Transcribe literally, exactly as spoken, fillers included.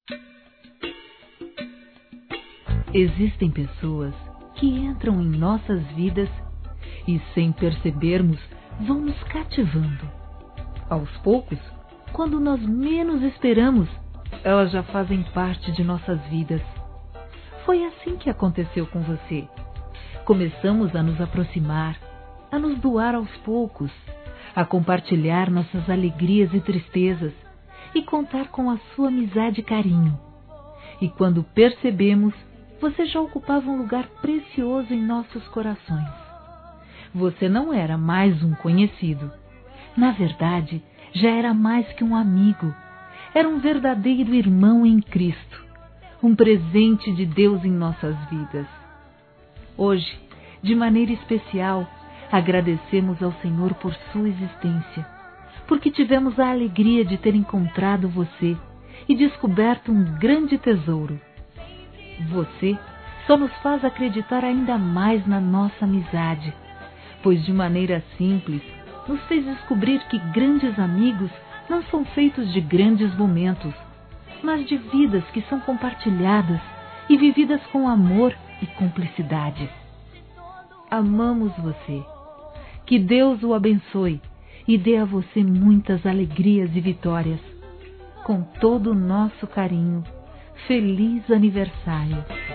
Existem pessoas que entram em nossas vidas e, sem percebermos, vão nos cativando. Aos poucos, quando nós menos esperamos, elas já fazem parte de nossas vidas. Foi assim que aconteceu com você. Começamos a nos aproximar, a nos doar aos poucos, a compartilhar nossas alegrias e tristezas e contar com a sua amizade e carinho. E quando percebemos, você já ocupava um lugar precioso em nossos corações. Você não era mais um conhecido. Na verdade, já era mais que um amigo. Era um verdadeiro irmão em Cristo, um presente de Deus em nossas vidas. Hoje, de maneira especial, agradecemos ao Senhor por sua existência, porque tivemos a alegria de ter encontrado você e descoberto um grande tesouro. Você só nos faz acreditar ainda mais na nossa amizade, pois de maneira simples nos fez descobrir que grandes amigos não são feitos de grandes momentos, mas de vidas que são compartilhadas e vividas com amor e cumplicidade. Amamos você. Que Deus o abençoe e dê a você muitas alegrias e vitórias. Com todo o nosso carinho, feliz aniversário!